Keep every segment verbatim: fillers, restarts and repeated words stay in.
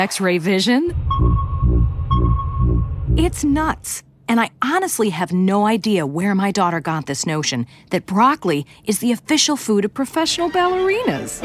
X-ray vision? It's nuts. And I honestly have no idea where my daughter got this notion that broccoli is the official food of professional ballerinas.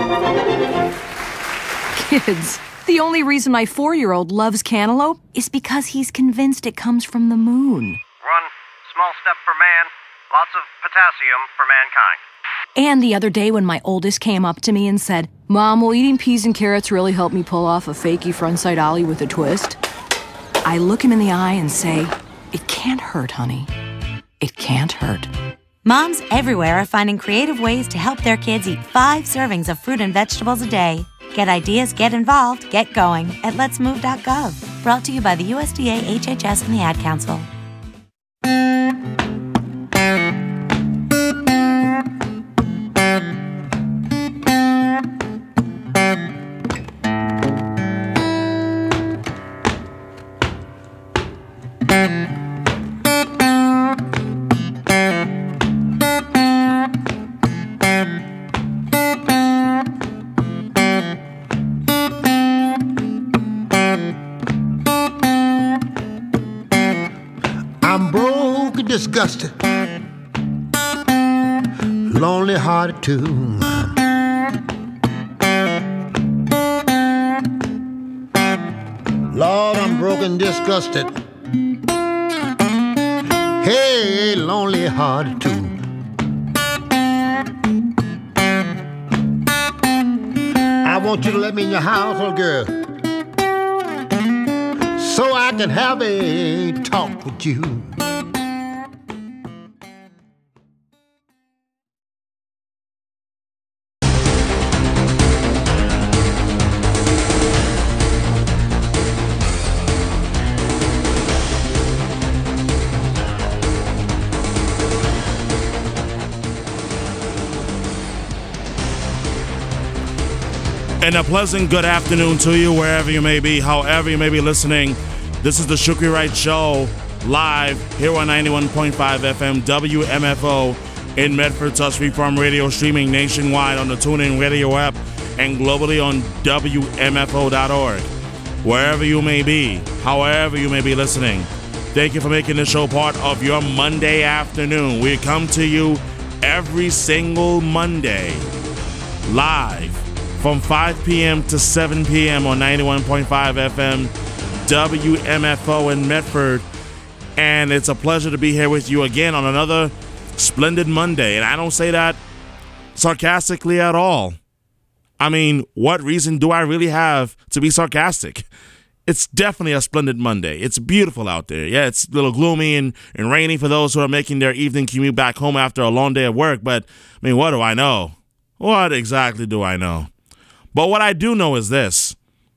Kids, the only reason my four-year-old loves cantaloupe is because he's convinced it comes from the moon. One small step for man, lots of potassium for mankind. And the other day when my oldest came up to me and said, "Mom, will eating peas and carrots really help me pull off a fakey frontside ollie with a twist?" I look him in the eye and say, "It can't hurt, honey. It can't hurt." Moms everywhere are finding creative ways to help their kids eat five servings of fruit and vegetables a day. Get ideas, get involved, get going at lets move dot gov. Brought to you by the U S D A, H H S, and the Ad Council. Disgusted, lonely hearted too. Lord, I'm broken, disgusted. Hey, lonely hearted too. I want you to let me in your house, little girl, so I can have a talk with you. And a pleasant good afternoon to you, wherever you may be, however you may be listening. This is the Shukri Wright Show, live here on ninety-one point five F M W M F O in Medford, Touch Freeform Radio, streaming nationwide on the TuneIn Radio app and globally on W M F O dot org. Wherever you may be, however you may be listening, thank you for making this show part of your Monday afternoon. We come to you every single Monday, live, from five p.m. to seven p.m. on ninety-one point five F M W M F O in Medford. And it's a pleasure to be here with you again on another splendid Monday. And I don't say that sarcastically at all. I mean, what reason do I really have to be sarcastic? It's definitely a splendid Monday. It's beautiful out there. Yeah, it's a little gloomy and, and rainy for those who are making their evening commute back home after a long day of work. But, I mean, what do I know? What exactly do I know? But what I do know is this.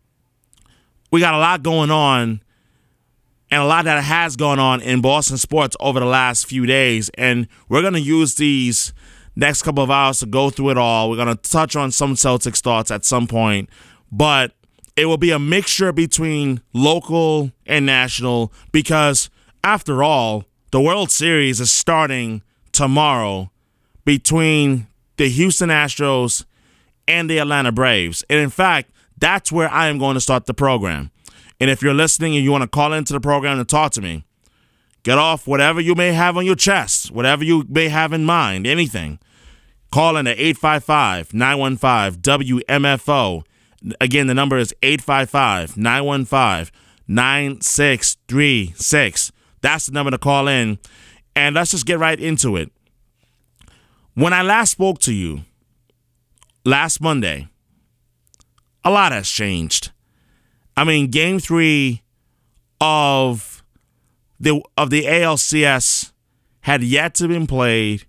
We got a lot going on, and a lot that has gone on in Boston sports over the last few days, and we're going to use these next couple of hours to go through it all. We're going to touch on some Celtics thoughts at some point, but it will be a mixture between local and national because, after all, the World Series is starting tomorrow between the Houston Astros and the Atlanta Braves. And in fact, that's where I am going to start the program. And if you're listening and you want to call into the program and talk to me, get off whatever you may have on your chest, whatever you may have in mind, anything. Call in at eight five five, nine one five, W M F O. Again, the number is eight five five, nine one five, nine six three six. That's the number to call in. And let's just get right into it. When I last spoke to you, last Monday, a lot has changed. I mean, game three of the of the A L C S had yet to be played,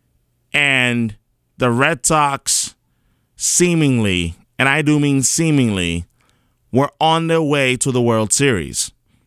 and the Red Sox seemingly, and I do mean seemingly, were on their way to the World Series.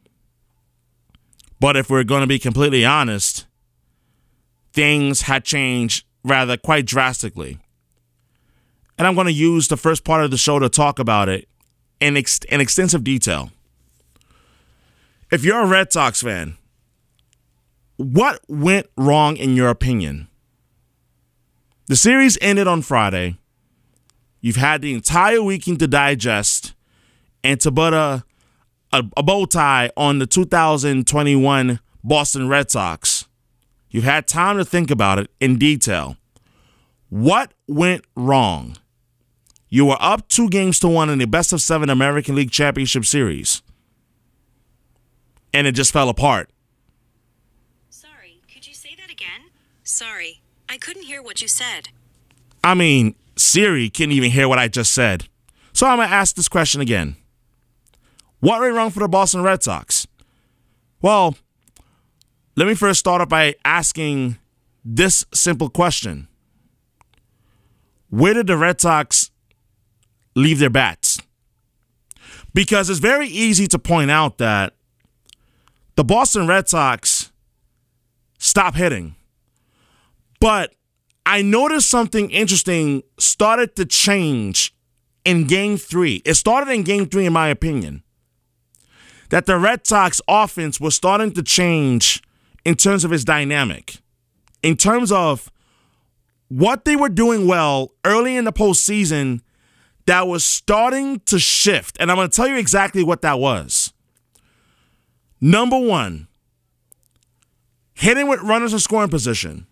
But if we're going to be completely honest, things had changed rather quite drastically. And I'm going to use the first part of the show to talk about it in, ex- in extensive detail. If you're a Red Sox fan, what went wrong in your opinion? The series ended on Friday. You've had the entire weekend to digest and to put a, a, a bow tie on the two thousand twenty-one Boston Red Sox. You've had time to think about it in detail. What went wrong? You were up two games to one in the best of seven American League Championship Series, and it just fell apart. Sorry, could you say that again? Sorry, I couldn't hear what you said. I mean, Siri couldn't even hear what I just said. So I'm going to ask this question again. What went wrong for the Boston Red Sox? Well, let me first start off by asking this simple question. Where did the Red Sox leave their bats? Because it's very easy to point out that the Boston Red Sox stopped hitting. But I noticed something interesting started to change in game three. It started in game three, in my opinion, that the Red Sox offense was starting to change in terms of its dynamic, in terms of what they were doing well early in the postseason that was starting to shift. And I'm going to tell you exactly what that was. Number one, hitting with runners in scoring position.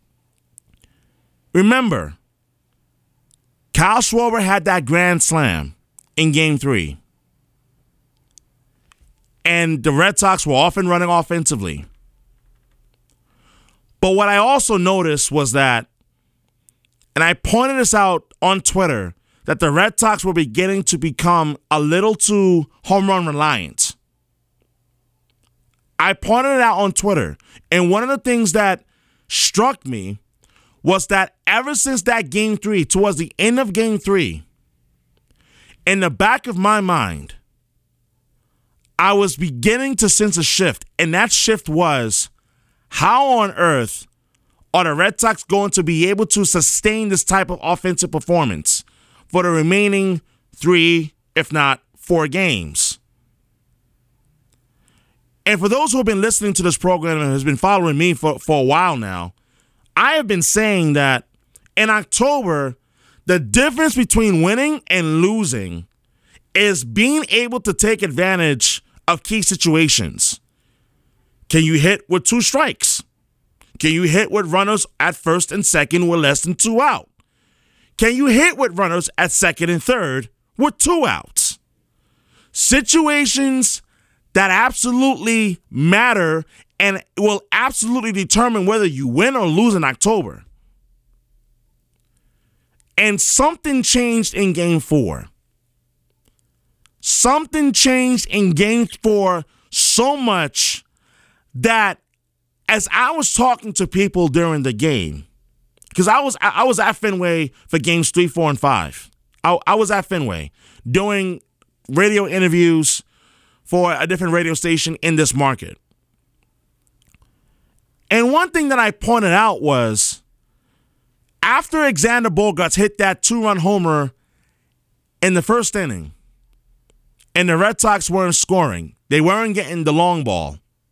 Remember, Kyle Schwarber had that grand slam in game three. And the Red Sox were off and running offensively. But what I also noticed was that, and I pointed this out on Twitter, that the Red Sox were beginning to become a little too home run reliant. I pointed it out on Twitter. And one of the things that struck me was that ever since that game three, towards the end of game three, in the back of my mind, I was beginning to sense a shift. And that shift was, how on earth are the Red Sox going to be able to sustain this type of offensive performance for the remaining three, if not four games? And for those who have been listening to this program and has been following me for, for a while now, I have been saying that in October, the difference between winning and losing is being able to take advantage of key situations. Can you hit with two strikes? Can you hit with runners at first and second with less than two out? Can you hit with runners at second and third with two outs? Situations that absolutely matter and will absolutely determine whether you win or lose in October. And something changed in game four. Something changed in game four so much that as I was talking to people during the game, because I was I was at Fenway for games three, four, and five. I, I was at Fenway doing radio interviews for a different radio station in this market. And one thing that I pointed out was, after Alexander Bogaerts hit that two-run homer in the first inning, and the Red Sox weren't scoring, they weren't getting the long ball,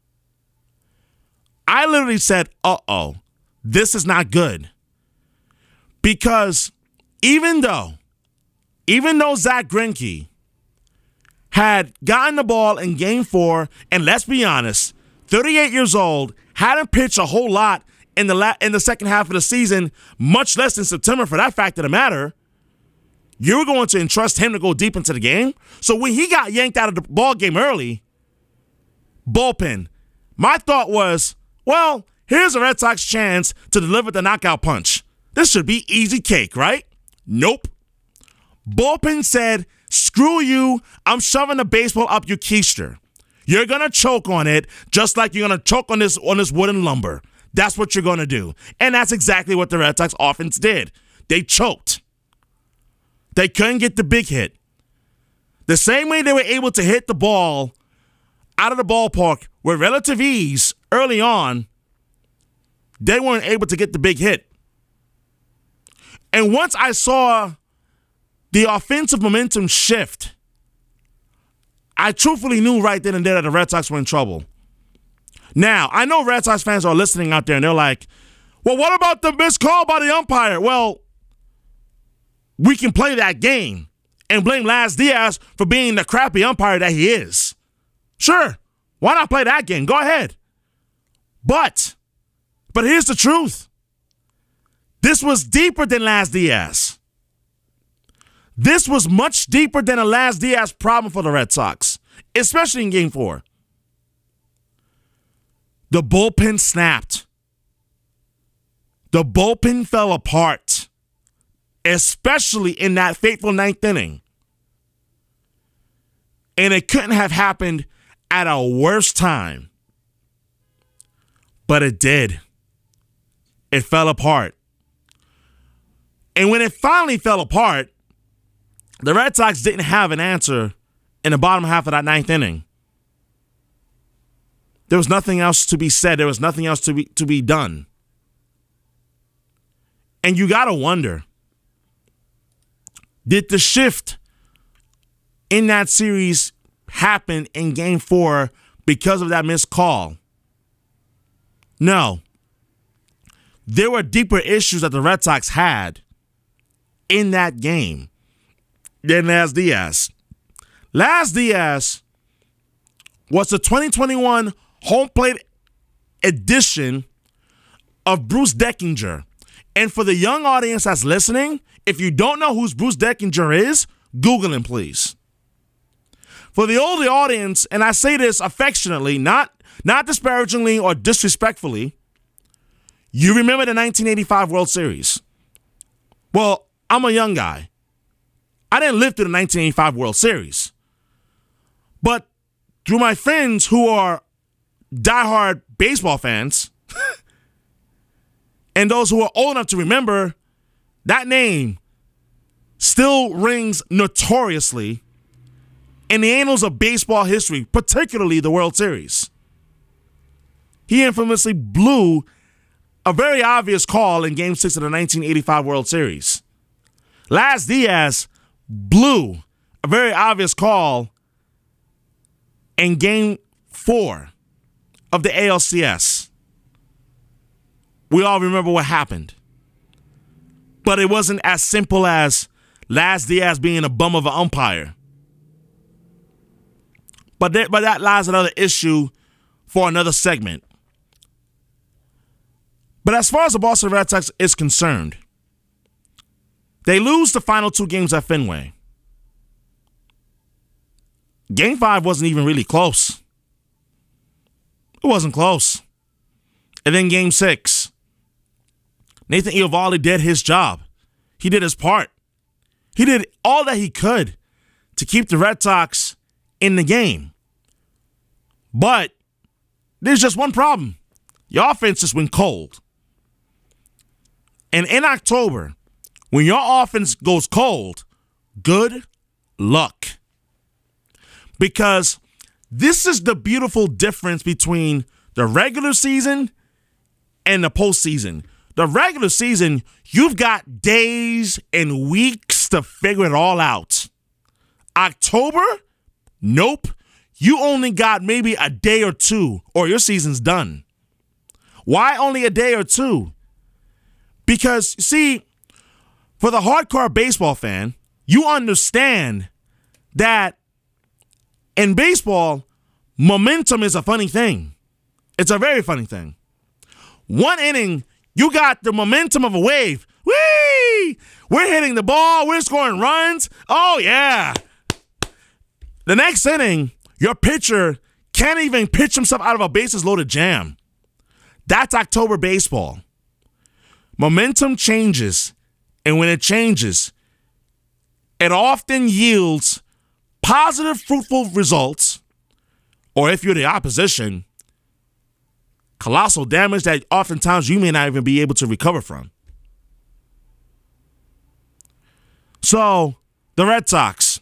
I literally said, uh-oh, this is not good. Because even though, even though Zach Greinke had gotten the ball in game four, and let's be honest, thirty-eight years old, hadn't pitched a whole lot in the la- in the second half of the season, much less in September for that fact of the matter, you were going to entrust him to go deep into the game? So when he got yanked out of the ball game early, bullpen, my thought was, well, here's a Red Sox chance to deliver the knockout punch. This should be easy cake, right? Nope. Bullpen said, screw you, I'm shoving the baseball up your keister. You're going to choke on it just like you're going to choke on this on this wooden lumber. That's what you're going to do. And that's exactly what the Red Sox offense did. They choked. They couldn't get the big hit. The same way they were able to hit the ball out of the ballpark with relative ease early on, they weren't able to get the big hit. And once I saw the offensive momentum shift, I truthfully knew right then and there that the Red Sox were in trouble. Now, I know Red Sox fans are listening out there and they're like, well, what about the missed call by the umpire? Well, we can play that game. and blame Laz Diaz for being the crappy umpire that he is. Sure, why not play that game? Go ahead. But, but here's the truth. This was deeper than Laz Diaz. This was much deeper than a Laz Diaz problem for the Red Sox, especially in Game four. The bullpen snapped. The bullpen fell apart, especially in that fateful ninth inning. And it couldn't have happened at a worse time. But it did. It fell apart. And when it finally fell apart, the Red Sox didn't have an answer in the bottom half of that ninth inning. There was nothing else to be said. There was nothing else to be to be done. And you got to wonder, did the shift in that series happen in Game four because of that missed call? No. There were deeper issues that the Red Sox had in that game than Laz Diaz. Laz Diaz was the twenty twenty-one home plate edition of Bruce Deckinger. And for the young audience that's listening, if you don't know who Bruce Deckinger is, Google him, please. For the older audience, and I say this affectionately, not, not disparagingly or disrespectfully, you remember the nineteen eighty-five World Series. Well, I'm a young guy. I didn't live through the nineteen eighty-five World Series. But through my friends who are diehard baseball fans, and those who are old enough to remember, that name still rings notoriously in the annals of baseball history, particularly the World Series. He infamously blew a very obvious call in Game six of the nineteen eighty-five World Series. Laz Diaz blew a very obvious call in Game four of the A L C S. We all remember what happened. But it wasn't as simple as Laz Diaz being a bum of an umpire. But, there, but that lies another issue for another segment. But as far as the Boston Red Sox is concerned, they lose the final two games at Fenway. Game five wasn't even really close. It wasn't close. And then game six, Nathan Eovaldi did his job. He did his part. He did all that he could to keep the Red Sox in the game. But there's just one problem. Your offense just went cold. And in October, when your offense goes cold, good luck. Because this is the beautiful difference between the regular season and the postseason. The regular season, you've got days and weeks to figure it all out. October? Nope. You only got maybe a day or two, or your season's done. Why only a day or two? Because, see, for the hardcore baseball fan, you understand that in baseball, momentum is a funny thing. It's a very funny thing. One inning, you got the momentum of a wave. Whee! We're hitting the ball. We're scoring runs. Oh, yeah. The next inning, your pitcher can't even pitch himself out of a bases-loaded jam. That's October baseball. Momentum changes, and when it changes, it often yields positive, fruitful results, or if you're the opposition, colossal damage that oftentimes you may not even be able to recover from. So, the Red Sox,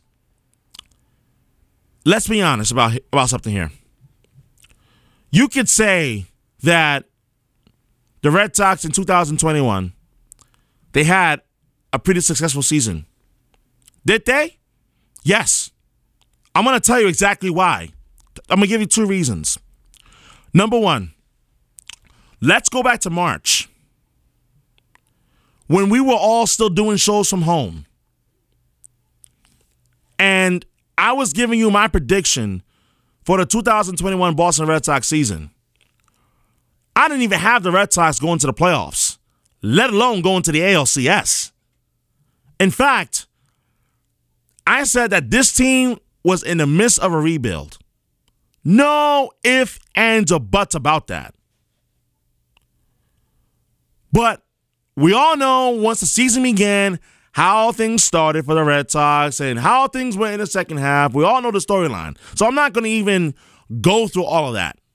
let's be honest about, about something here. You could say that the Red Sox in two thousand twenty-one, they had a pretty successful season. Did they? Yes. I'm going to tell you exactly why. I'm going to give you two reasons. Number one, let's go back to March, when we were all still doing shows from home. And I was giving you my prediction for the two thousand twenty-one Boston Red Sox season. I didn't even have the Red Sox going to the playoffs, let alone going to the A L C S. In fact, I said that this team was in the midst of a rebuild. No ifs, ands, or buts about that. But we all know once the season began how things started for the Red Sox and how things went in the second half. We all know the storyline. So I'm not going to even go through all of that.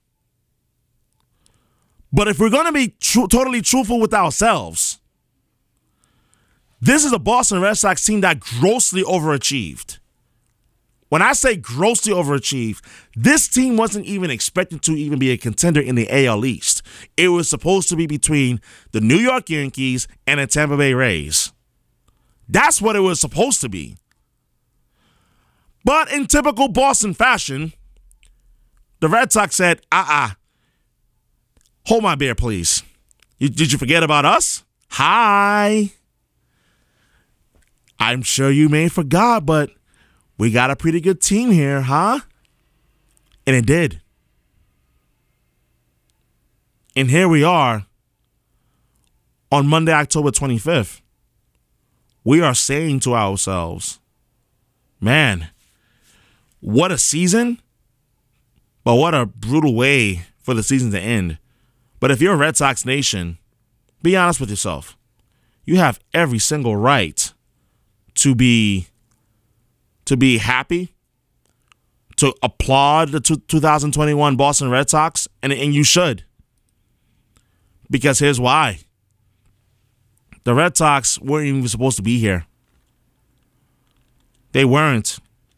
But if we're going to be tr- totally truthful with ourselves, this is a Boston Red Sox team that grossly overachieved. When I say grossly overachieved, this team wasn't even expected to even be a contender in the A L East. It was supposed to be between the New York Yankees and the Tampa Bay Rays. That's what it was supposed to be. But in typical Boston fashion, the Red Sox said, uh-uh, hold my beer, please. You, did you forget about us? Hi. I'm sure you may have forgot, but we got a pretty good team here, huh? And it did. And here we are on Monday, October twenty-fifth. We are saying to ourselves, man, what a season, but what a brutal way for the season to end. But if you're a Red Sox Nation, be honest with yourself. You have every single right to be to be happy, to applaud the two thousand twenty-one Boston Red Sox, and, and you should. Because here's why. The Red Sox weren't even supposed to be here. They weren't.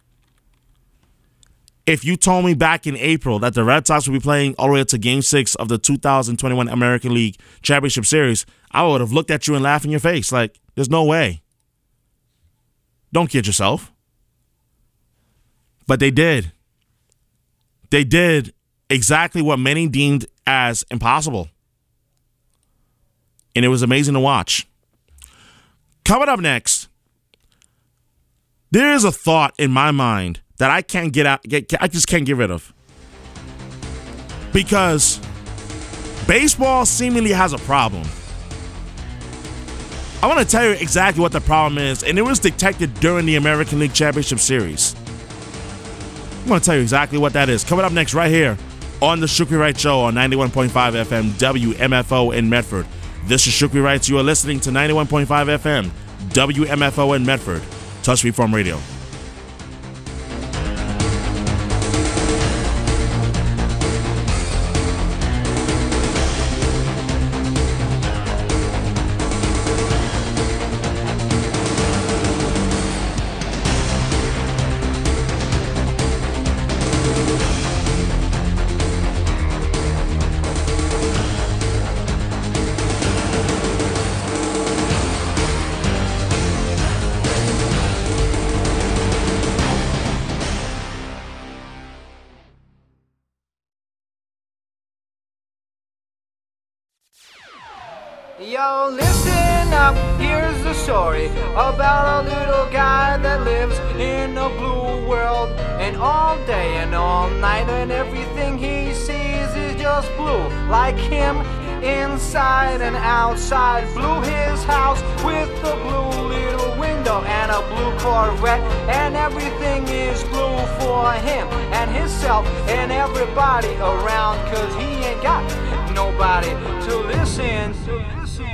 If you told me back in April that the Red Sox would be playing all the way up to Game six of the two thousand twenty-one American League Championship Series, I would have looked at you and laughed in your face like, there's no way. Don't kid yourself. But they did. They did exactly what many deemed as impossible. And it was amazing to watch. Coming up next, there is a thought in my mind that I can't get out. Get, I just can't get rid of. Because baseball seemingly has a problem. I want to tell you exactly what the problem is, and it was detected during the American League Championship Series. I'm going to tell you exactly what that is. Coming up next right here on the Shukri Wright Show on ninety-one point five F M W M F O in Medford. This is Shukri Wright. You are listening to ninety-one point five F M W M F O in Medford. Touch Reform Radio. Yo, listen up, here's the story about a little guy that lives in a blue world. And all day and all night and everything he sees is just blue. Like him, inside and outside. Blue his house with a blue little window and a blue Corvette. And everything is blue for him and himself and everybody around. Cause he ain't got nobody to listen to.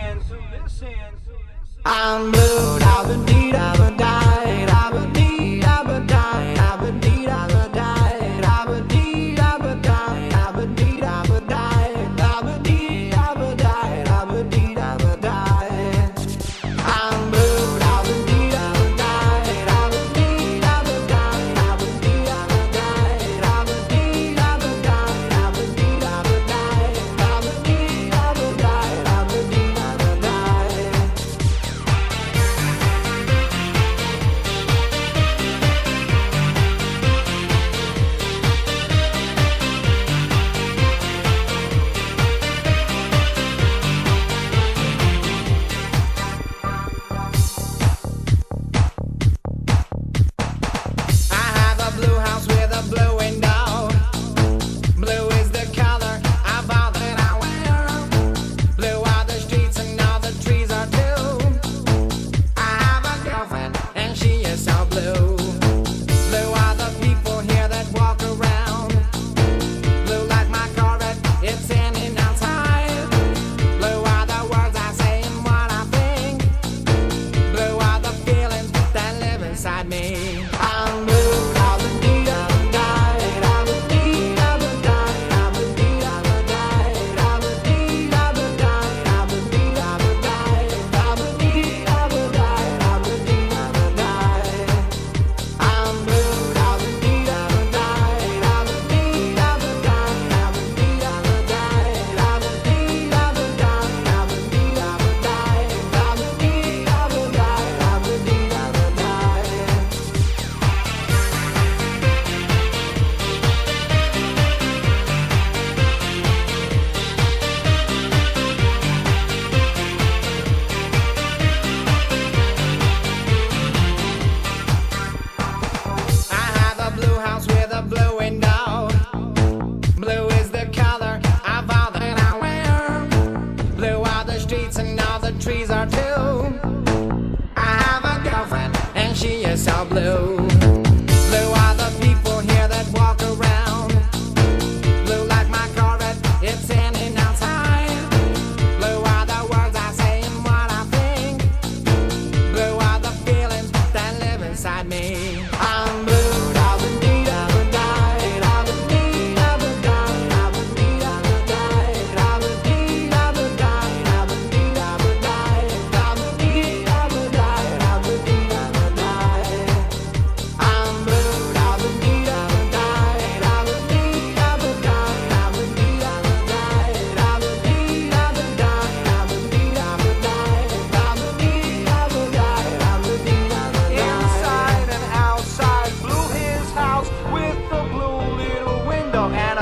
I'm blue, I've been deed, I've been died, I've been deed, I've been died, I've been deed, I've been died, I've been deed, I've been died, I've been deed, I've been died, I've been deed, I've been died, I've been deed, I've been died. I'm blue, I've been deed, I've been died, I've been deed, I've been died, I've been deed, I've been died, I've been deed, I've been died, I've been deed, I've been died, I've been deed, I've been died, I've been deed, I've been died.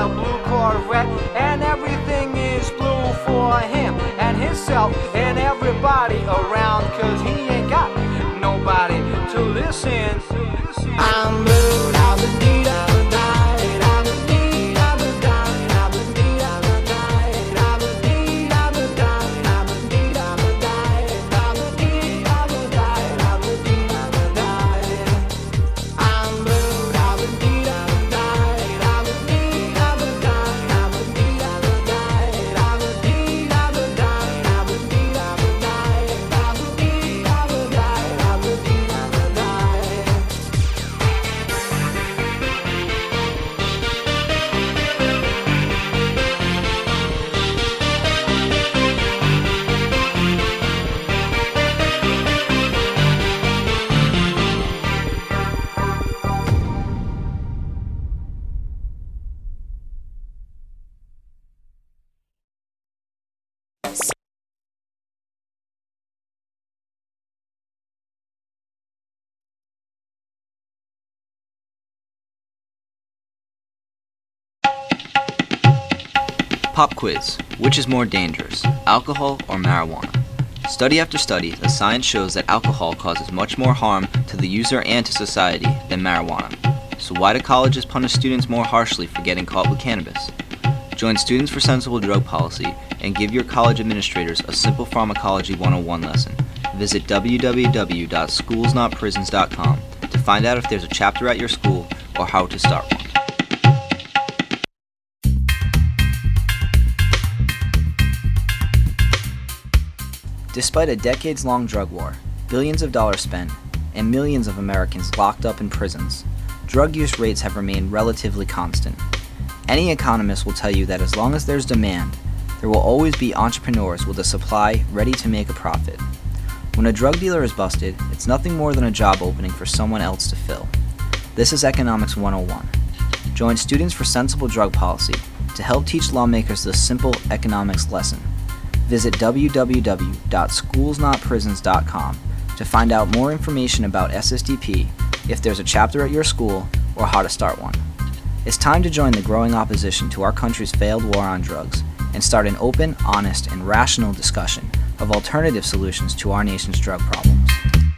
a blue Corvette, and everything is blue for him and himself and everybody around, cause he ain't got nobody to listen. I'm blue, I was need, I was died, I was need, I was died, I was need, I was died, I was need, I was died, I was need, I was died, I was need, I was died, I was need, I was died. I'm blue, I was need, I was died, I was need, I was died, I was need, I was died, I was need, I was died, I was need, I was died, I was need, I was died, I was need, I was died. Pop quiz. Which is more dangerous, alcohol or marijuana? Study after study, the science shows that alcohol causes much more harm to the user and to society than marijuana. So why do colleges punish students more harshly for getting caught with cannabis? Join Students for Sensible Drug Policy and give your college administrators a simple pharmacology one oh one lesson. Visit w w w dot schools not prisons dot com to find out if there's a chapter at your school or how to start one. Despite a decades-long drug war, billions of dollars spent, and millions of Americans locked up in prisons, drug use rates have remained relatively constant. Any economist will tell you that as long as there's demand, there will always be entrepreneurs with a supply ready to make a profit. When a drug dealer is busted, it's nothing more than a job opening for someone else to fill. This is Economics one oh one. Join Students for Sensible Drug Policy to help teach lawmakers this simple economics lesson. Visit w w w dot schools not prisons dot com to find out more information about S S D P, if there's a chapter at your school, or how to start one. It's time to join the growing opposition to our country's failed war on drugs and start an open, honest, and rational discussion of alternative solutions to our nation's drug problems.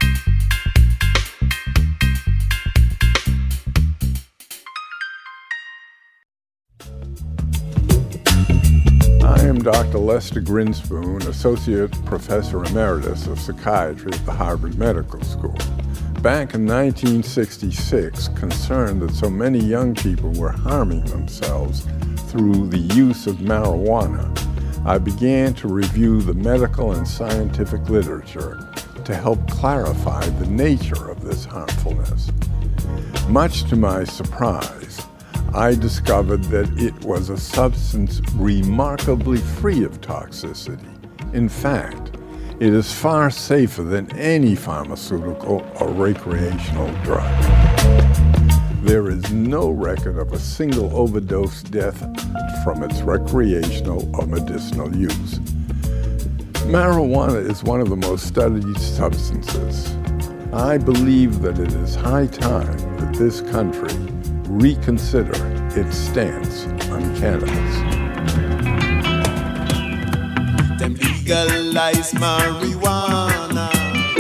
I am Doctor Lester Grinspoon, Associate Professor Emeritus of Psychiatry at the Harvard Medical School. Back in nineteen sixty-six, concerned that so many young people were harming themselves through the use of marijuana, I began to review the medical and scientific literature to help clarify the nature of this harmfulness. Much to my surprise, I discovered that it was a substance remarkably free of toxicity. In fact, it is far safer than any pharmaceutical or recreational drug. There is no record of a single overdose death from its recreational or medicinal use. Marijuana is one of the most studied substances. I believe that it is high time that this country reconsider its stance on cannabis. Them legalize marijuana.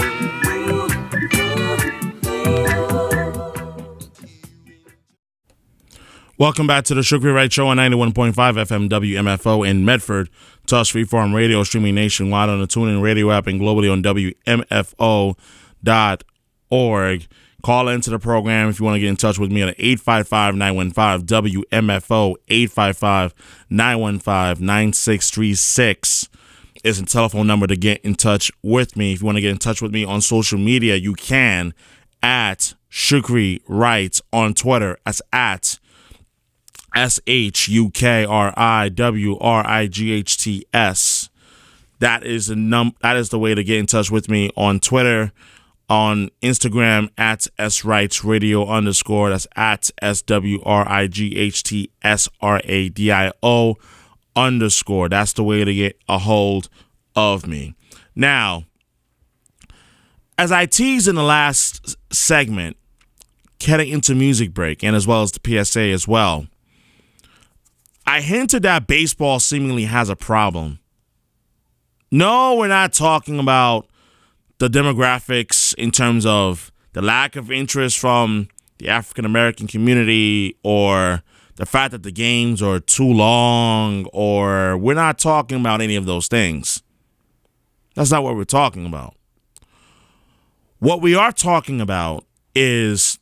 Welcome back to the Shukri Wright Show on ninety-one point five F M W M F O in Medford. Touch Freeform Radio, streaming nationwide on the TuneIn Radio app and globally on W M F O dot org. Call into the program if you want to get in touch with me at eight five five, nine one five, W M F O, eight five five, nine one five, nine six three six is a telephone number to get in touch with me. If you want to get in touch with me on social media, you can at Shukri Wright on Twitter. That's at S H U K R I W R I G H T S. That is the num that is the way to get in touch with me on Twitter. On Instagram, at SWrightsRadio underscore. That's at S W R I G H T S R A D I O underscore. That's the way to get a hold of me. Now, as I teased in the last segment, heading into music break, and as well as the P S A as well, I hinted that baseball seemingly has a problem. No, we're not talking about the demographics in terms of the lack of interest from the African American community or the fact that the games are too long, or we're not talking about any of those things. That's not what we're talking about. What we are talking about is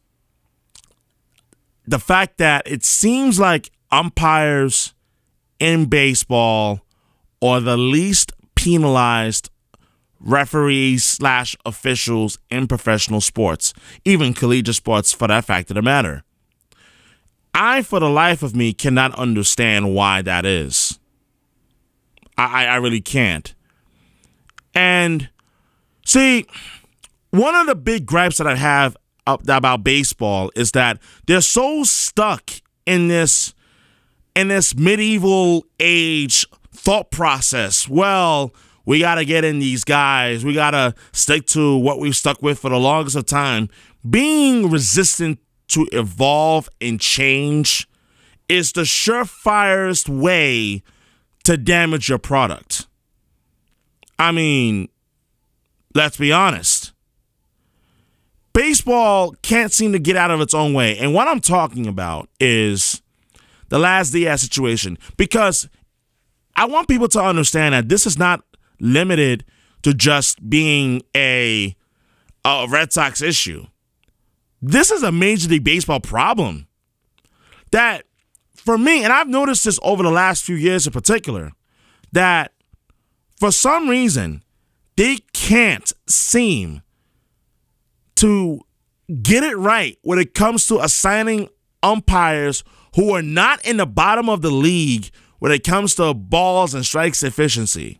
the fact that it seems like umpires in baseball are the least penalized referees slash officials in professional sports, even collegiate sports for that fact of the matter. I, for the life of me, cannot understand why that is. I, I really can't. And see, one of the big gripes that I have about baseball is that they're so stuck in this in this medieval age thought process. Well, we got to get in these guys. We got to stick to what we've stuck with for the longest of time. Being resistant to evolve and change is the surefirest way to damage your product. I mean, let's be honest. Baseball can't seem to get out of its own way. And what I'm talking about is the Laz Diaz situation, because I want people to understand that this is not limited to just being a, a Red Sox issue. This is a Major League Baseball problem that, for me, and I've noticed this over the last few years in particular, that for some reason they can't seem to get it right when it comes to assigning umpires who are not in the bottom of the league when it comes to balls and strikes efficiency.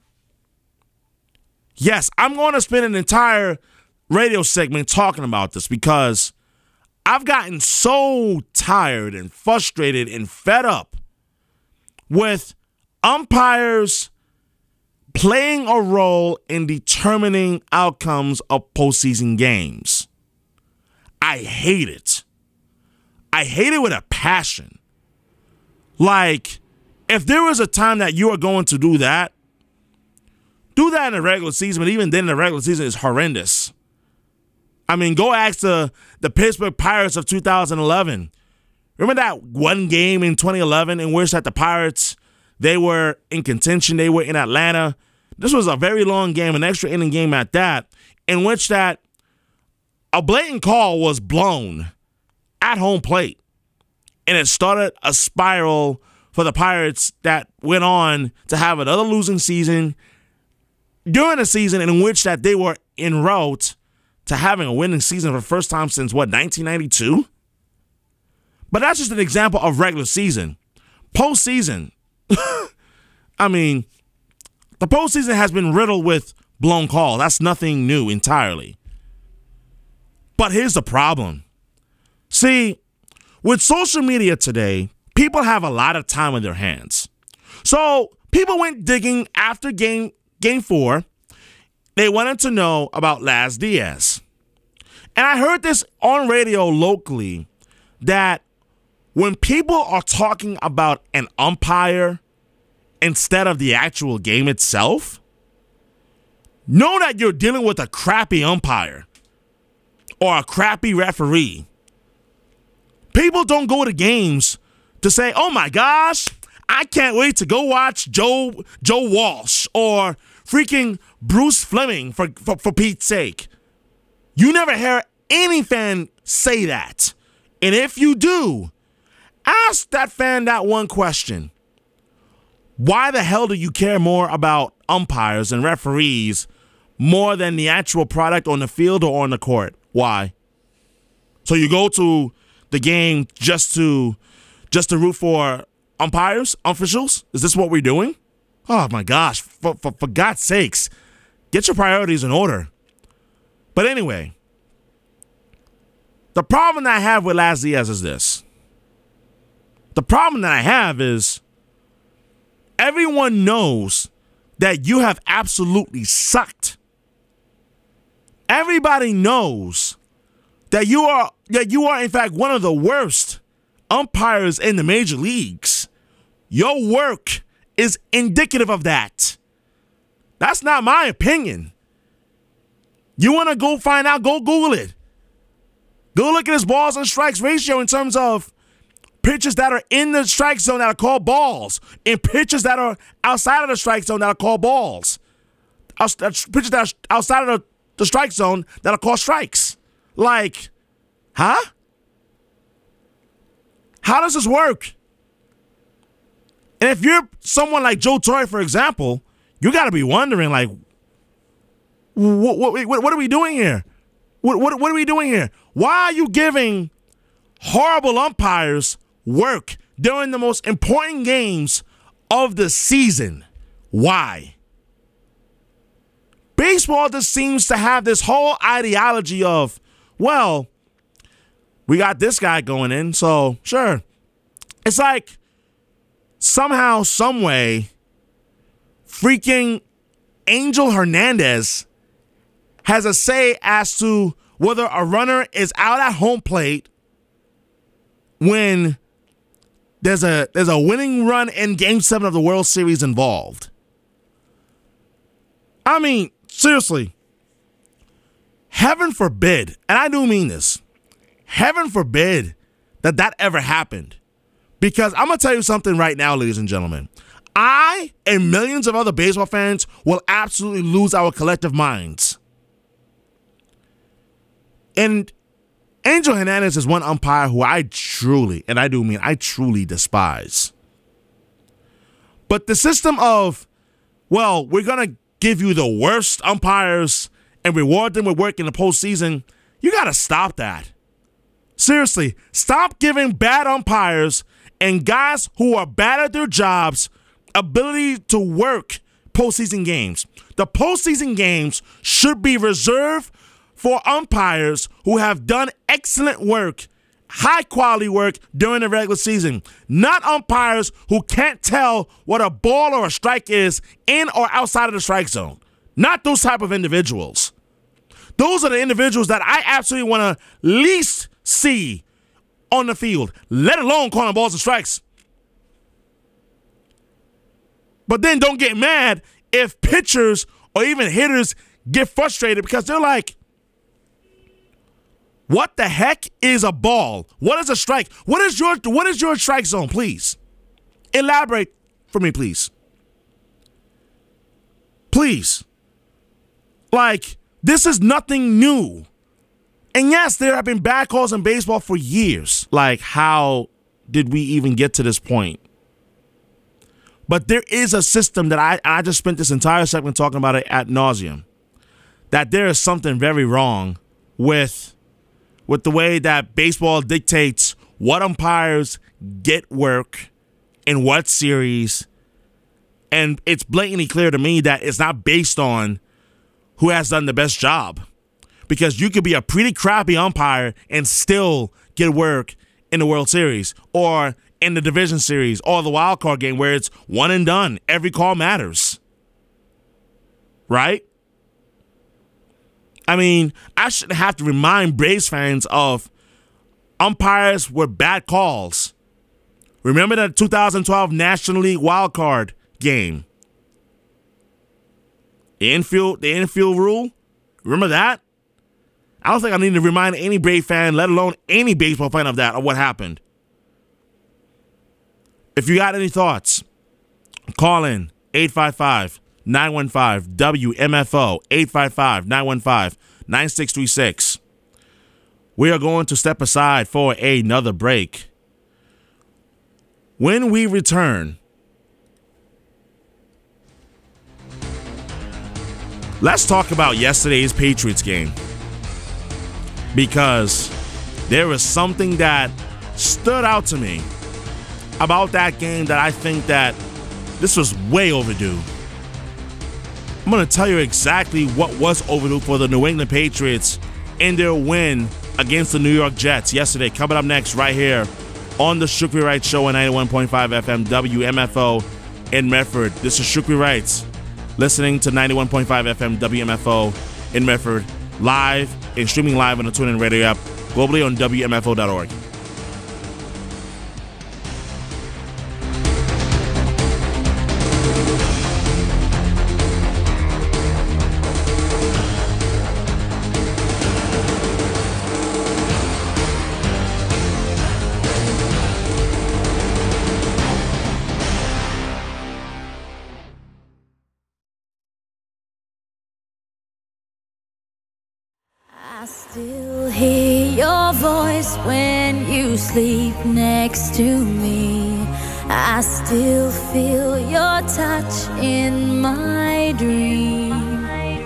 Yes, I'm going to spend an entire radio segment talking about this because I've gotten so tired and frustrated and fed up with umpires playing a role in determining outcomes of postseason games. I hate it. I hate it with a passion. Like, if there was a time that you are going to do that, do that in the regular season, but even then the regular season is horrendous. I mean, go ask the, the Pittsburgh Pirates of two thousand eleven. Remember that one game in twenty eleven in which that the Pirates, they were in contention, they were in Atlanta. This was a very long game, an extra inning game at that, in which that a blatant call was blown at home plate. And it started a spiral for the Pirates that went on to have another losing season during a season in which that they were en route to having a winning season for the first time since, what, nineteen ninety-two? But that's just an example of regular season. Postseason, I mean, the postseason has been riddled with blown calls. That's nothing new entirely. But here's the problem. See, with social media today, people have a lot of time on their hands. So people went digging after game game four. They wanted to know about Laz Diaz. And I heard this on radio locally that when people are talking about an umpire instead of the actual game itself, know that you're dealing with a crappy umpire or a crappy referee. People don't go to games to say, oh my gosh, I can't wait to go watch Joe Joe Walsh or freaking Bruce Fleming, for, for, for Pete's sake. You never hear any fan say that. And if you do, ask that fan that one question. Why the hell do you care more about umpires and referees more than the actual product on the field or on the court? Why? So you go to the game just to just to root for umpires, officials? Is this what we're doing? Oh my gosh, for, for, for God's sakes, get your priorities in order. But anyway, the problem that I have with Laz Diaz is this. The problem that I have is everyone knows that you have absolutely sucked. Everybody knows that you are that you are in fact one of the worst umpires in the major leagues. your work is indicative of that. That's not my opinion. You want to go find out, go Google it. Go look at his balls and strikes ratio in terms of pitches that are in the strike zone that are called balls and pitches that are outside of the strike zone that are called balls. Pitches that are outside of the, the strike zone that are called strikes. Like, huh? How does this work? And if you're someone like Joe Torre, for example, you got to be wondering, like, what, what, what, what are we doing here? What, what, what are we doing here? Why are you giving horrible umpires work during the most important games of the season? Why? Baseball just seems to have this whole ideology of, well, we got this guy going in, so sure. It's like somehow, some way, freaking Angel Hernandez has a say as to whether a runner is out at home plate when there's a there's a winning run in Game seven of the World Series involved. I mean, seriously, heaven forbid, and I do mean this, heaven forbid that that ever happened. Because I'm going to tell you something right now, ladies and gentlemen. I and millions of other baseball fans will absolutely lose our collective minds. And Angel Hernandez is one umpire who I truly, and I do mean I truly despise. But the system of, well, we're going to give you the worst umpires and reward them with work in the postseason, you got to stop that. Seriously, stop giving bad umpires and guys who are bad at their jobs ability to work postseason games. The postseason games should be reserved for umpires who have done excellent work, high quality work during the regular season, not umpires who can't tell what a ball or a strike is in or outside of the strike zone. Not those type of individuals. Those are the individuals that I absolutely want to least see on the field, let alone calling balls and strikes. But then don't get mad if pitchers or even hitters get frustrated because they're like, what the heck is a ball? What is a strike? What is your what is your strike zone, please? Elaborate for me, please. Please. Like, this is nothing new. And yes, there have been bad calls in baseball for years. Like, how did we even get to this point? But there is a system that I, I just spent this entire segment talking about it ad nauseum. That there is something very wrong with, with the way that baseball dictates what umpires get work in what series. And it's blatantly clear to me that it's not based on who has done the best job. Because you could be a pretty crappy umpire and still get work in the World Series or in the division series or the wild card game where it's one and done. Every call matters. Right? I mean, I shouldn't have to remind Braves fans of umpires with bad calls. Remember the two thousand twelve National League wild card game? The infield, the infield rule? Remember that? I don't think I need to remind any Brave fan, let alone any baseball fan of that, of what happened. If you got any thoughts, call in eight five five, nine one five, W M F O, eight five five, nine one five, nine six three six. We are going to step aside for another break. When we return, let's talk about yesterday's Patriots game. Because there was something that stood out to me about that game that I think that this was way overdue. I'm going to tell you exactly what was overdue for the New England Patriots in their win against the New York Jets yesterday. Coming up next right here on the Shukri Wright Show on ninety-one point five F M W M F O in Medford. This is Shukri Wright, listening to ninety-one point five F M W M F O in Medford, live and streaming live on the TuneIn Radio app, globally on W M F O dot org. still hear your voice when you sleep next to me. I still feel your touch in my dream.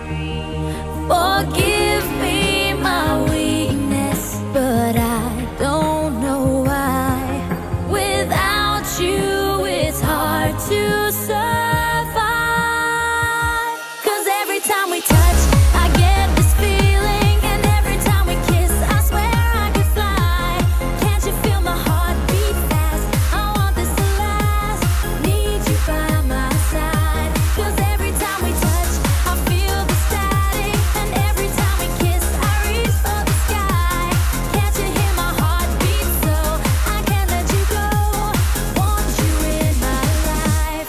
Forgive me my weakness, but I don't know why. Without you, it's hard to survive. 'Cause every time we touch, I get this feeling, and every time we kiss, I swear I could fly. Can't you feel my heart beat fast? I want this to last. Need you by my side. 'Cause every time we touch, I feel the static, and every time we kiss, I reach for the sky. Can't you hear my heart beat so I can't let you go? Want you in my life.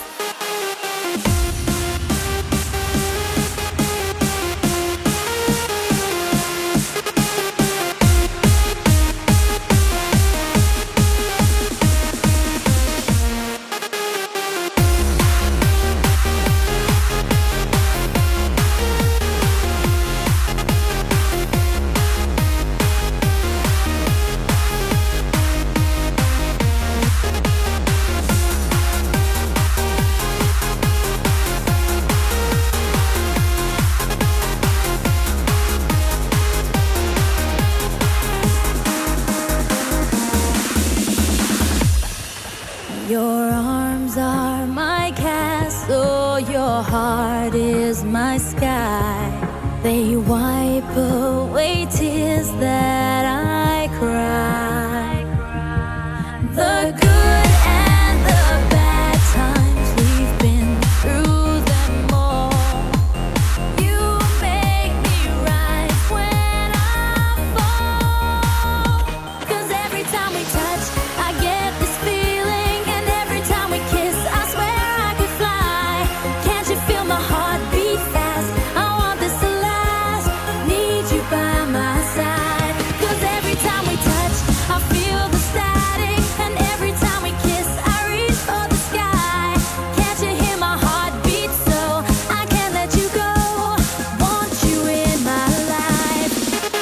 Your arms are my castle, your heart is my sky. They wipe away tears that I cry. The good and the bad times, we've been through them all. You make me rise when I fall. 'Cause every time we touch, I get this feeling, and every time we kiss, I swear I could fly. Can't you feel my heart beat fast? I want this to last. Need you by my side. 'Cause every time we touch, I feel the static, and every time we kiss, I reach for the sky. Can't you hear my heart beat so I can't let you go? Want you in my life.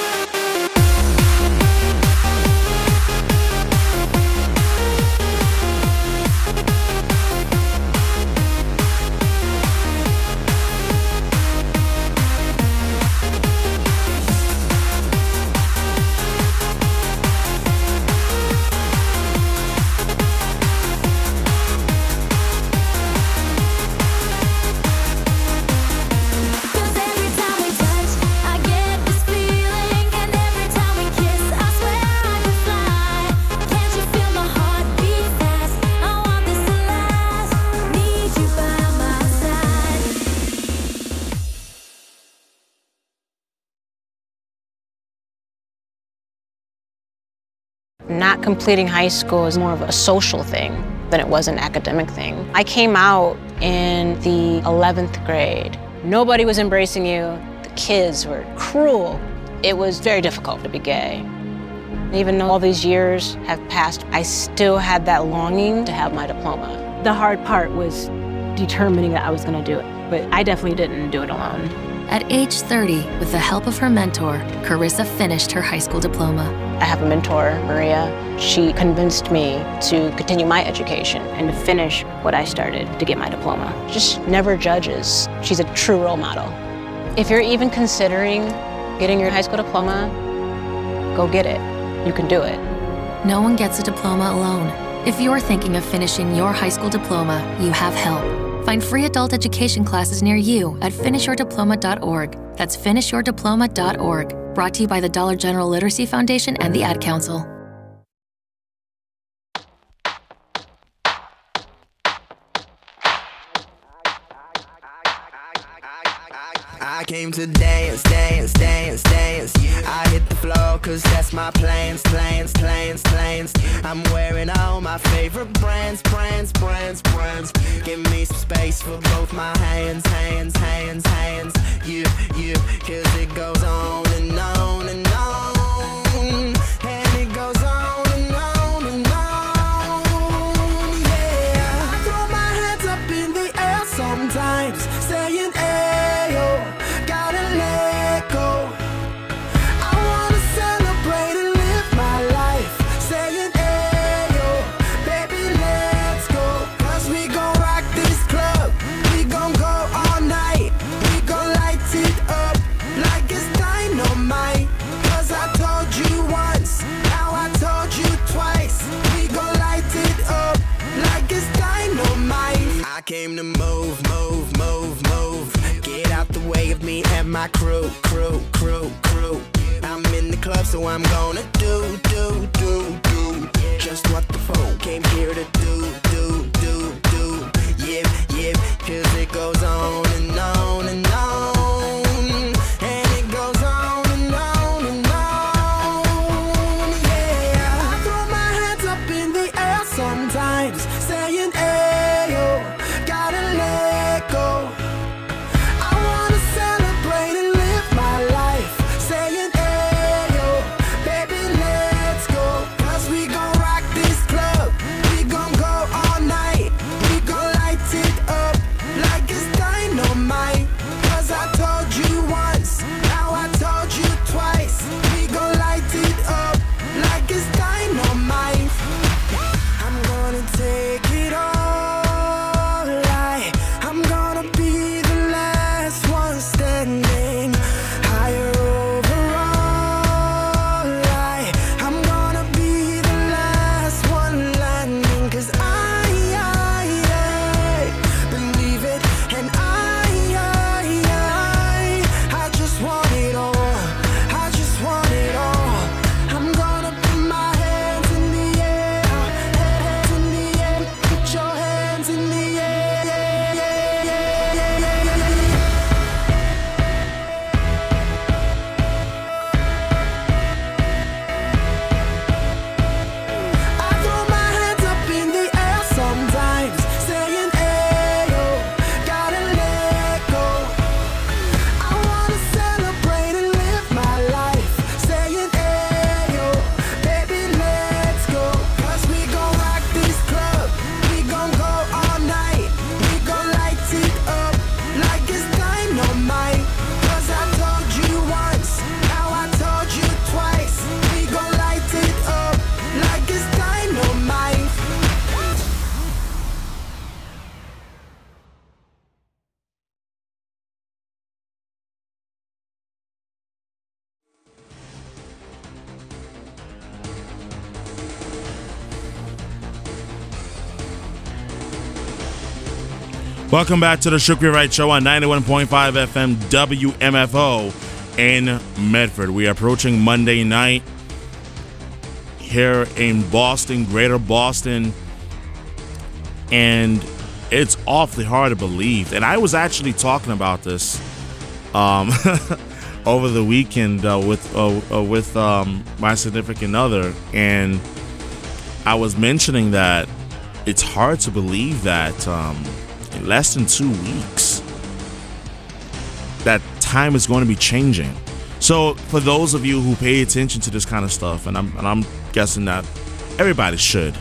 Cause every time we touch, I get this feeling, and every time we kiss, I swear I could fly. Can't you feel my heart beat fast? I want this to last. Need you by my side. Not completing high school is more of a social thing than it was an academic thing. I came out in the eleventh grade. Nobody was embracing you. The kids were cruel. It was very difficult to be gay. Even though all these years have passed, I still had that longing to have my diploma. The hard part was determining that I was going to do it, but I definitely didn't do it alone. At age thirty, with the help of her mentor, Carissa finished her high school diploma. I have a mentor, Maria. She convinced me to continue my education and to finish what I started to get my diploma. Just never judges. She's a true role model. If you're even considering getting your high school diploma, go get it. You can do it. No one gets a diploma alone. If you're thinking of finishing your high school diploma, you have help. Find free adult education classes near you at finish your diploma dot org. That's finish your diploma dot org. Brought to you by the Dollar General Literacy Foundation and the Ad Council. I came to dance, dance, dance, dance. I hit the floor cause that's my plans, plans, plans, plans. I'm wearing all my favorite brands, brands, brands, brands. Give me some space for both my hands, hands, hands, hands. You, you, cause it goes on and on and on. And it goes on and on and on. Yeah, I throw my hands up in the air sometimes, saying, ayo, gotta let go. I wanna I came to move, move, move, move. Get out the way of me and my crew, crew, crew, crew. I'm in the club, so I'm gonna do, do, do, do just what the folk came here to do, do, do, do. Yip, yip, cause it goes on and on and on. And it goes on and on and on. Yeah, I throw my hands up in the air sometimes, saying, ayo, gotta let go. I wanna celebrate and live my life, saying, ayo, baby, let's go. Cause we gon' rock this club, we gon' go all night, we gon' light it up like it's dynamite. Cause I told you once, now I told you twice, we gon' light it up like it's dynamite. I'm gonna take it all, I, I'm gonna be the last one standing, higher overall, I, I'm gonna be the last one landing. Cause I, I, I believe it, and I, I, I, I just want it all, I just want it all. I'm gonna put my hands in the air, hands in the air, put your hands in the air. I throw my hands up in the air sometimes, saying, ayo, gotta let go. I wanna celebrate and live my life, saying, ayo, baby, let's go. Cause we gon' rock this club, we gon' go all night, we gon' light it up like it's dynamite. Cause I told you once, now I told you twice, we gon' light it up like it's dynamite. Welcome back to the Shukri Wright Show on ninety-one point five F M W M F O in Medford. We are approaching Monday night here in Boston, Greater Boston, and it's awfully hard to believe. And I was actually talking about this um, over the weekend uh, with uh, uh, with um, my significant other, and I was mentioning that it's hard to believe that um, in less than two weeks that time is going to be changing. So for those of you who pay attention to this kind of stuff, and I'm and I'm guessing that everybody should,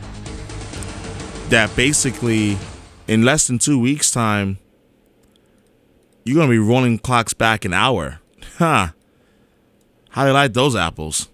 that basically in less than two weeks time you're going to be rolling clocks back an hour. Huh. How do you like those apples?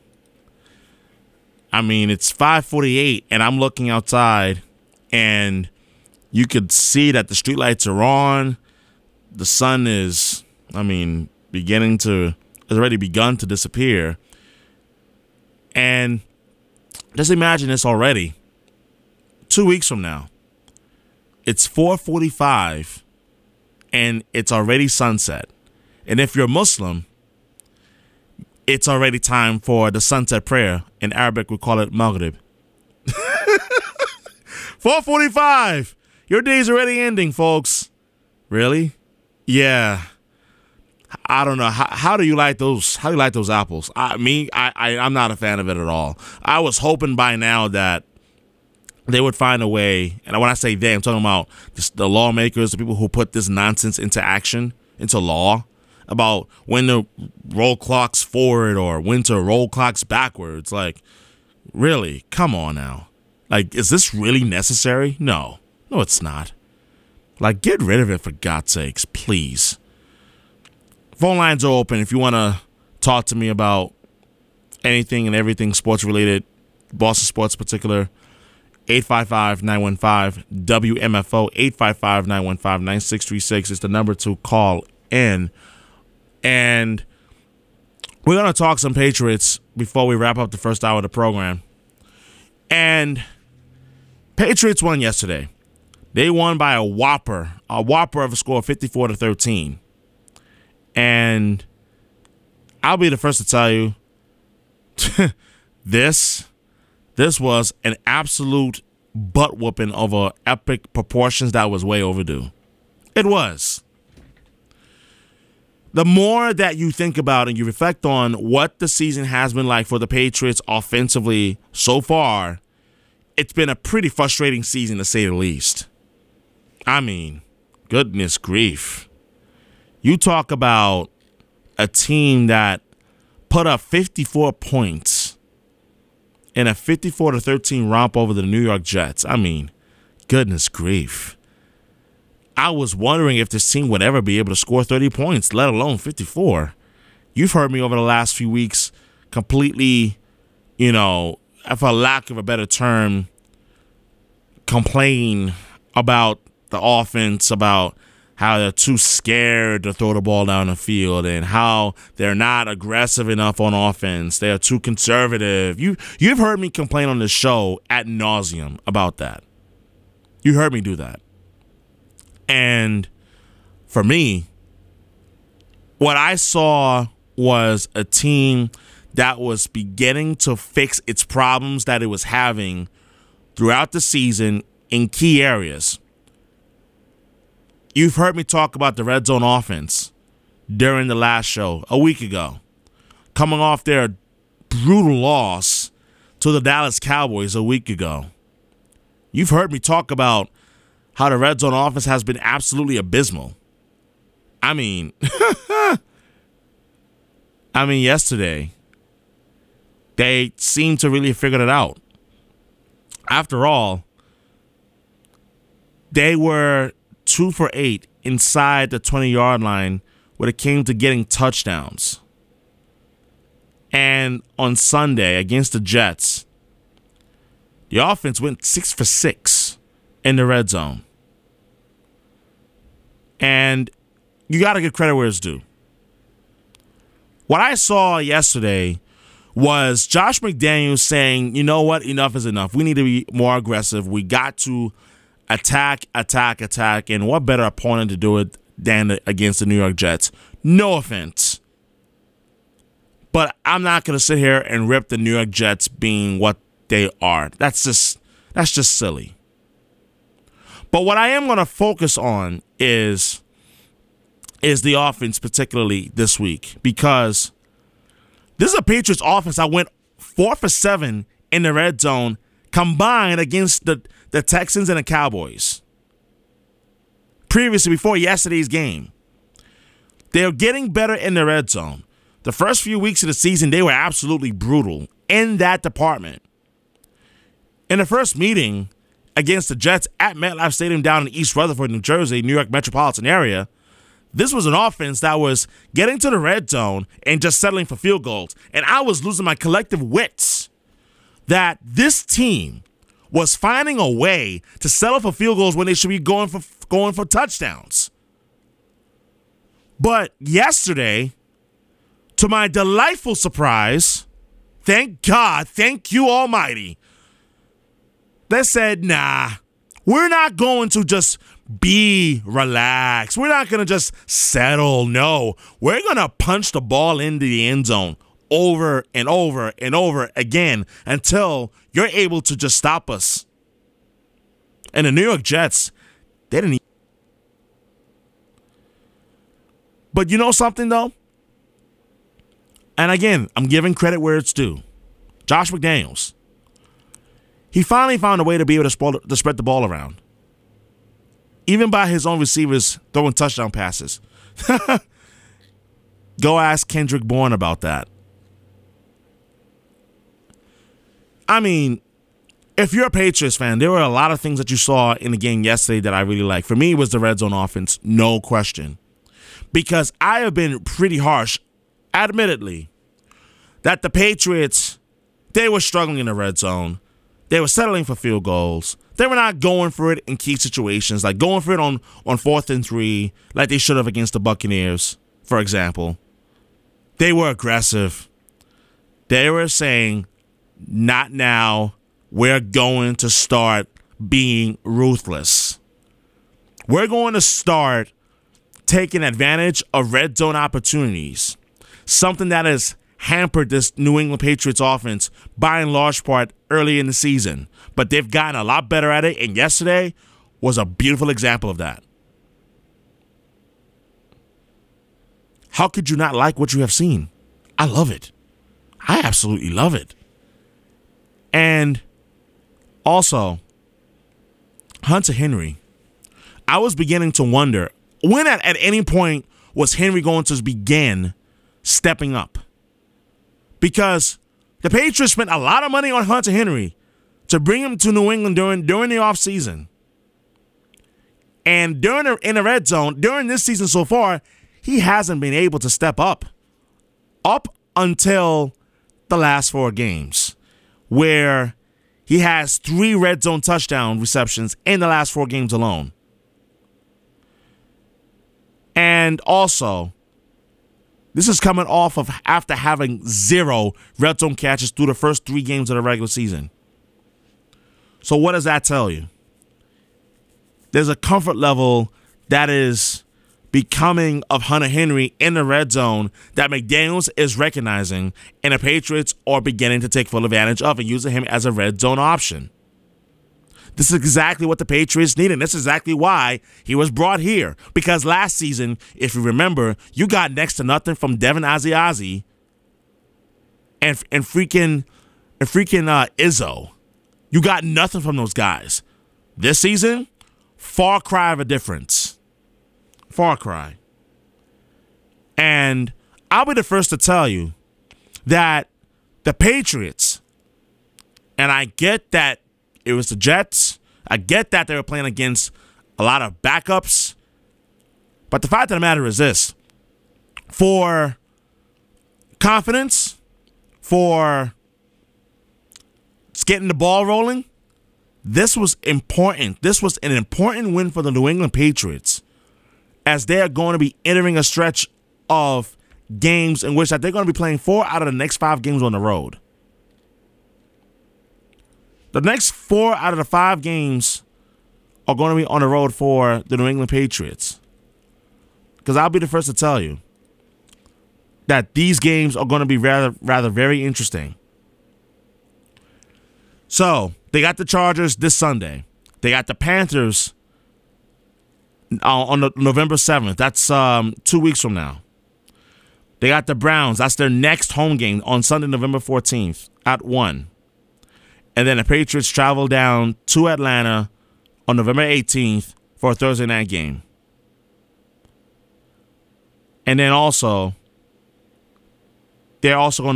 I mean, it's five forty-eight and I'm looking outside and you could see that the streetlights are on. The sun is, I mean, beginning to, has already begun to disappear. And just imagine this already. Two weeks from now, it's four forty-five and it's already sunset. And if you're Muslim, it's already time for the sunset prayer. In Arabic, we call it Maghrib. four forty-five. Your day's already ending, folks. Really? Yeah. I don't know. How, how do you like those? How do you like those apples? I me, I, I, I'm not a fan of it at all. I was hoping by now that they would find a way. And when I say they, I'm talking about the, the lawmakers, the people who put this nonsense into action, into law, about when to roll clocks forward or when to roll clocks backwards. Like, really? Come on now. Like, is this really necessary? No. No, it's not. Like, get rid of it for God's sakes, please. Phone lines are open if you want to talk to me about anything and everything sports related, Boston sports in particular. eight five five, nine one five, W M F O, eight five five, nine one five, nine six three six is the number to call in. And we're going to talk some Patriots before we wrap up the first hour of the program. And Patriots won yesterday. They won by a whopper, a whopper of a score of fifty-four to thirteen. And I'll be the first to tell you, this, this was an absolute butt whooping over epic proportions that was way overdue. It was. The more that you think about and you reflect on what the season has been like for the Patriots offensively so far, it's been a pretty frustrating season to say the least. I mean, goodness grief. You talk about a team that put up fifty-four points in a fifty-four to thirteen romp over the New York Jets. I mean, goodness grief. I was wondering if this team would ever be able to score thirty points, let alone fifty-four. You've heard me over the last few weeks completely, you know, for lack of a better term, complain about the offense, about how they're too scared to throw the ball down the field and how they're not aggressive enough on offense. They're too conservative. You, you've heard me complain on the show ad nauseum about that. You heard me do that. And for me, what I saw was a team that was beginning to fix its problems that it was having throughout the season in key areas. You've heard me talk about the red zone offense during the last show a week ago, coming off their brutal loss to the Dallas Cowboys a week ago. You've heard me talk about how the red zone offense has been absolutely abysmal. I mean, I mean, yesterday, they seemed to really have figured it out. After all, they were two for eight inside the twenty-yard line when it came to getting touchdowns. And on Sunday against the Jets, the offense went six for six in the red zone. And you got to give credit where it's due. What I saw yesterday was Josh McDaniels saying, you know what, enough is enough. We need to be more aggressive. We got to attack, attack, attack. And what better opponent to do it than against the New York Jets? No offense. But I'm not going to sit here and rip the New York Jets being what they are. That's just, that's just silly. But what I am going to focus on is, is the offense, particularly this week, because this is a Patriots offense that went four for seven in the red zone combined against the, the Texans and the Cowboys. Previously, before yesterday's game, they're getting better in the red zone. The first few weeks of the season, they were absolutely brutal in that department. In the first meeting against the Jets at MetLife Stadium down in East Rutherford, New Jersey, New York metropolitan area, this was an offense that was getting to the red zone and just settling for field goals. And I was losing my collective wits that this team was finding a way to settle for field goals when they should be going for going for touchdowns. But yesterday, to my delightful surprise, thank God, thank you almighty, they said, nah, we're not going to just be relaxed. We're not going to just settle. No, we're going to punch the ball into the end zone over and over and over again until you're able to just stop us. And the New York Jets, they didn't. But you know something, though? And again, I'm giving credit where it's due. Josh McDaniels. He finally found a way to be able to, spoil, to spread the ball around. Even by his own receivers throwing touchdown passes. Go ask Kendrick Bourne about that. I mean, if you're a Patriots fan, there were a lot of things that you saw in the game yesterday that I really liked. For me, it was the red zone offense, no question. Because I have been pretty harsh, admittedly, that the Patriots, they were struggling in the red zone. They were settling for field goals. They were not going for it in key situations, like going for it on, on fourth and three, like they should have against the Buccaneers, for example. They were aggressive. They were saying, not now. We're going to start being ruthless. We're going to start taking advantage of red zone opportunities, something that has hampered this New England Patriots offense by and large part early in the season. But they've gotten a lot better at it, and yesterday was a beautiful example of that. How could you not like what you have seen? I love it. I absolutely love it. And also, Hunter Henry, I was beginning to wonder, when at, at any point was Henry going to begin stepping up? Because the Patriots spent a lot of money on Hunter Henry to bring him to New England during, during the offseason. And during the, in the red zone, during this season so far, he hasn't been able to step up. Up until the last four games, where he has three red zone touchdown receptions in the last four games alone. And also, this is coming off of after having zero red zone catches through the first three games of the regular season. So what does that tell you? There's a comfort level that is becoming of Hunter Henry in the red zone that McDaniels is recognizing, and the Patriots are beginning to take full advantage of and using him as a red zone option. This is exactly what the Patriots need, and this is exactly why he was brought here. Because last season, if you remember, you got next to nothing from Devin Asiasi and and freaking and freaking uh, Izzo. You got nothing from those guys. This season, far cry of a difference. Far cry. And I'll be the first to tell you that the Patriots, and I get that it was the Jets, I get that they were playing against a lot of backups, but the fact of the matter is this: for confidence, for getting the ball rolling, this was important. This was an important win for the New England Patriots, as they are going to be entering a stretch of games in which that they're going to be playing four out of the next five games on the road. The next four out of the five games are going to be on the road for the New England Patriots. Because I'll be the first to tell you that these games are going to be rather, rather very interesting. So, they got the Chargers this Sunday. They got the Panthers on November seventh. That's um, two weeks from now. They got the Browns. That's their next home game on Sunday, November fourteenth at one. And then the Patriots travel down to Atlanta on November eighteenth for a Thursday night game. And then also, they're also going